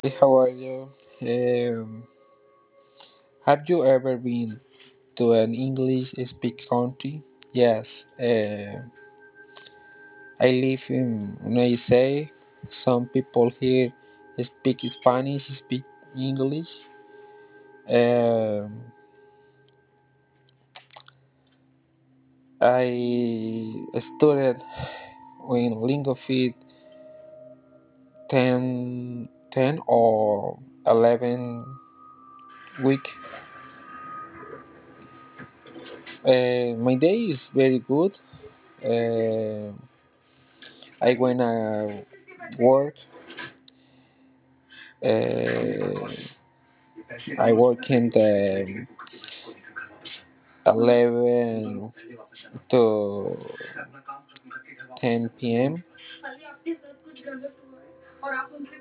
Hey, how are you? Um, have you ever been to an English speak country? Yes. I live in USA. Some people here speak Spanish, speak English. Um, I studied in LingoFit 10 or 11 week. My day is very good. Uh, I wanna work. Uh, I work in the 11 to 10 p.m.